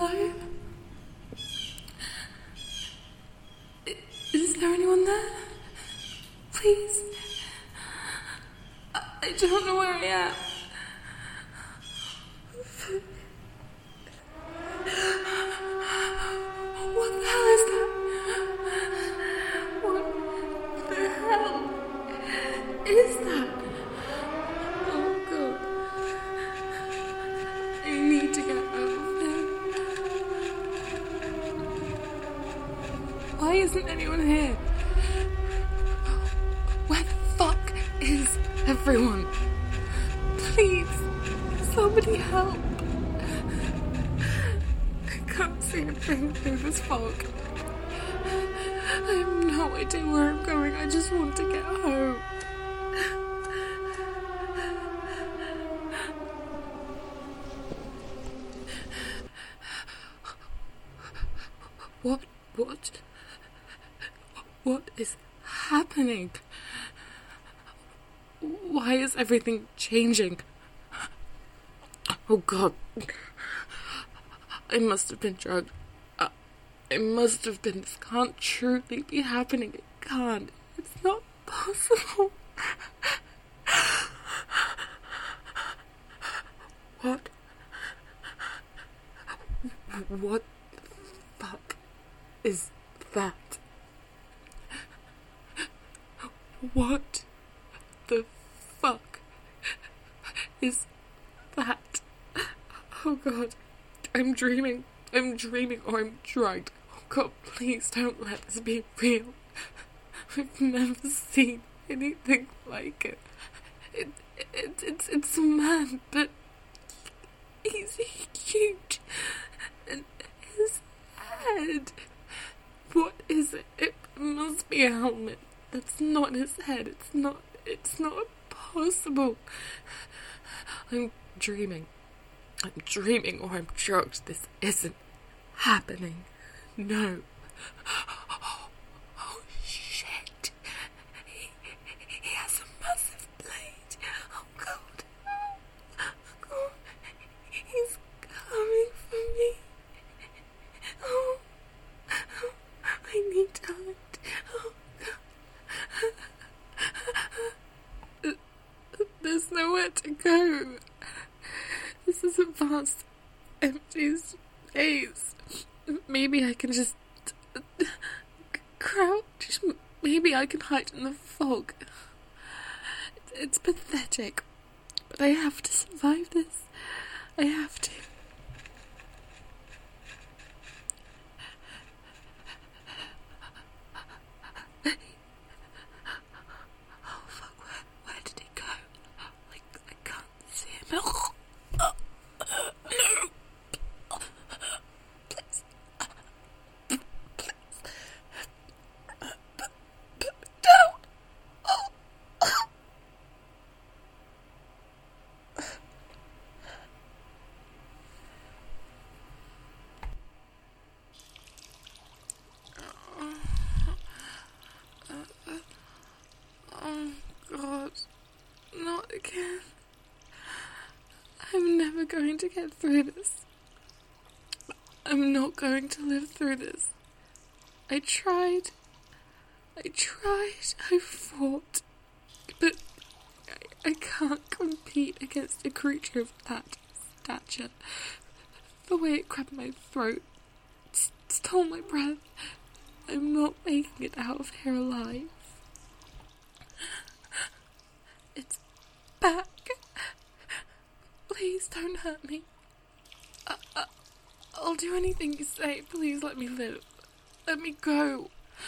Hello? Is there anyone there? Please? I don't know where I am. What the hell is that? What the hell is that? Oh God. I need to get out of here. Why isn't anyone here? Where the fuck is everyone? Please, somebody help. I can't see a thing through this fog. I have no idea where I'm going. I just want to get home. What is happening? Why is everything changing? Oh God. I must have been drugged. I must have been. This can't truly be happening. It can't. It's not possible. What the fuck is that? What the fuck is that? Oh God, I'm dreaming or I'm drugged. Oh God, please don't let this be real. I've never seen anything like it. It's a man, but he's huge. And his head, what is it? It must be a helmet. That's not his head. It's not possible. I'm dreaming or I'm drugged. This isn't happening. No. Oh shit. He has a massive blade. Oh God. Oh, he's coming for me. Oh, I need talent. There's nowhere to go. This is a vast, empty space. Maybe I can just crouch. Maybe I can hide in the fog. It's pathetic, but I have to survive this. I have to. Oh God, not again. I'm never going to get through this. I'm not going to live through this. I tried, I fought, but I can't compete against a creature of that stature. The way it grabbed my throat, stole my breath. I'm not making it out of here alive. It's back. Please don't hurt me. I'll do anything you say. Please let me live. Let me go.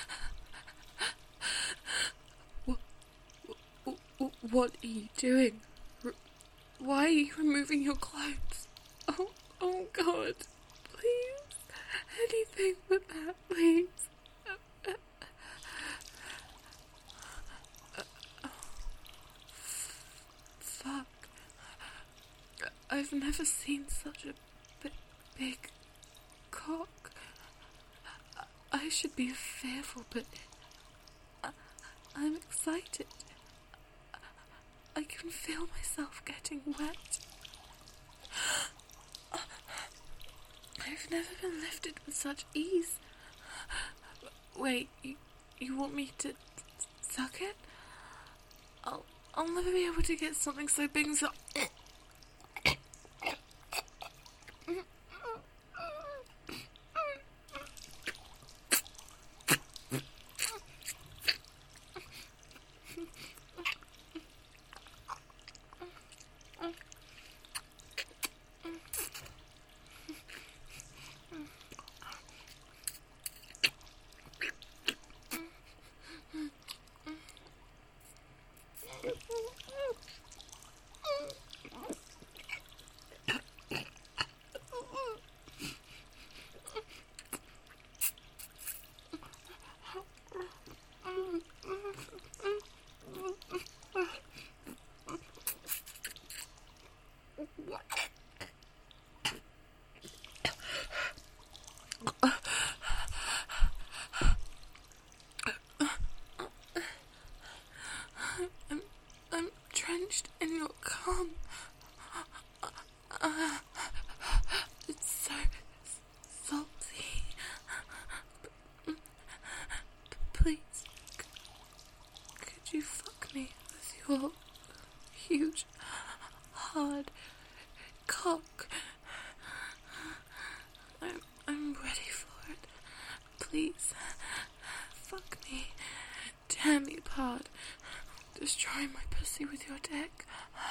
What are you doing? Why are you removing your clothes? Oh God. Please. Anything but that, please. Fuck. I've never seen such a big cock. I should be fearful, but I'm excited. I can feel myself getting wet. I I've never been lifted with such ease. Wait, you want me to suck it? I'll never be able to get something so big and so... I'm drenched in your cum. It's so salty. Please, could you fuck me with your huge, hard cock? I'm ready for it. Please, fuck me. Tear me apart. Destroy my pussy with your dick.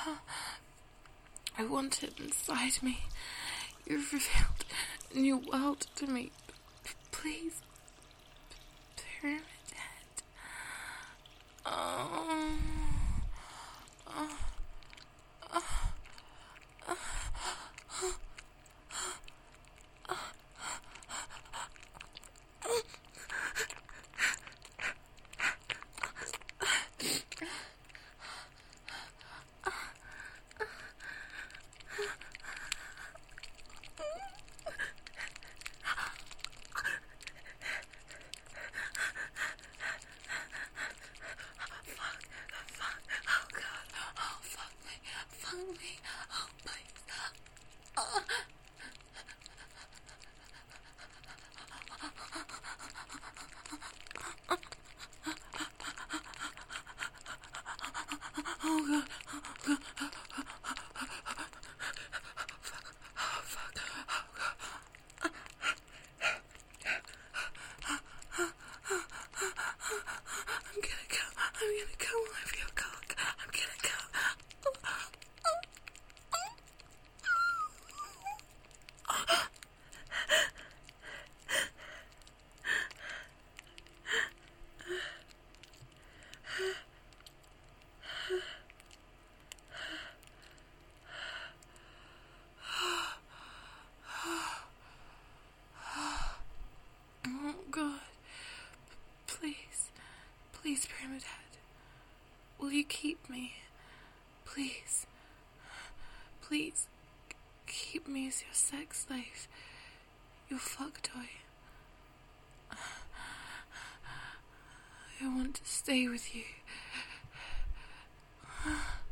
I want it inside me. You've revealed a new world to me. Please, pyramid head. I'm gonna come all over your cock. I'm gonna come. Oh God. Please, Pyramid Head. Will you keep me? Please. Please. Keep me as your sex slave. Your fuck toy. I want to stay with you.